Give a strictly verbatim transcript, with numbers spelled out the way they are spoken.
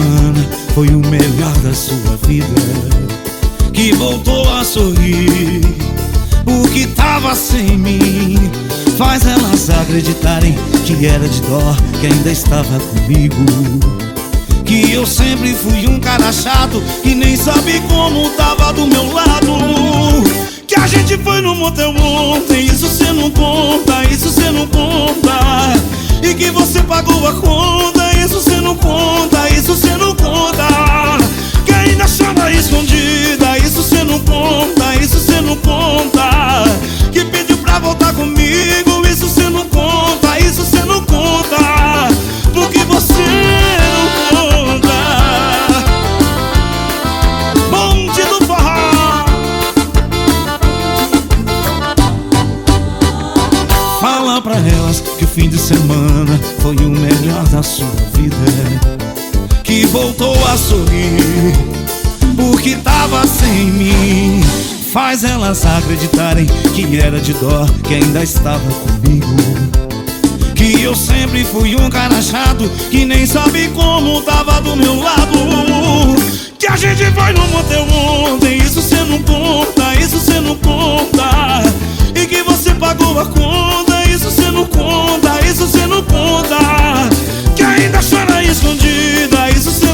semana foi o melhor da sua vida, que voltou a sorrir. O que tava sem mim faz elas acreditarem que era de dó, que ainda estava comigo, que eu sempre fui um cara chato, que nem sabe como tava do meu lado. Que a gente foi no motel ontem, isso cê não conta, isso cê não conta. E que você pagou a conta, isso cê não conta, isso cê não conta. Que ainda chora escondida, isso cê não conta, isso cê não conta. Que pediu pra voltar comigo, isso cê não conta, isso cê não conta. Porque você não conta. Bonde do forró. Fala pra elas que o fim de semana foi o melhor da sua vida, que voltou a sorrir. O que tava sem mim faz elas acreditarem que era de dó, que ainda estava comigo, que eu sempre fui um cara chato, que nem sabe como tava do meu lado. Que a gente foi no motel ontem, isso cê não conta, isso cê não conta. E que você pagou a conta, isso cê não conta, isso cê não conta. Que ainda chora escondida, isso cê